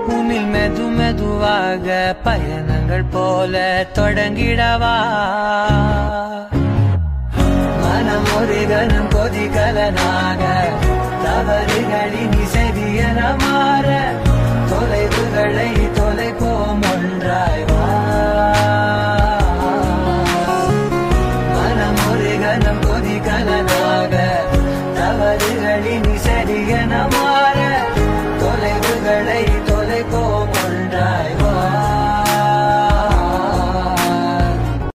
உன்னில் மெது மெதுவாக பயணங்கள் போல தொடங்கிடவா மனம் ஒரு கணம் கொதிகலனாக தவறுகளினி சரியன மாற தொலைவுகளை தொலைப்போம் ஒன்றாய் வா மனம் ஒரு கணம் கொதிகலனாக தவறுகளினி சரியன மாற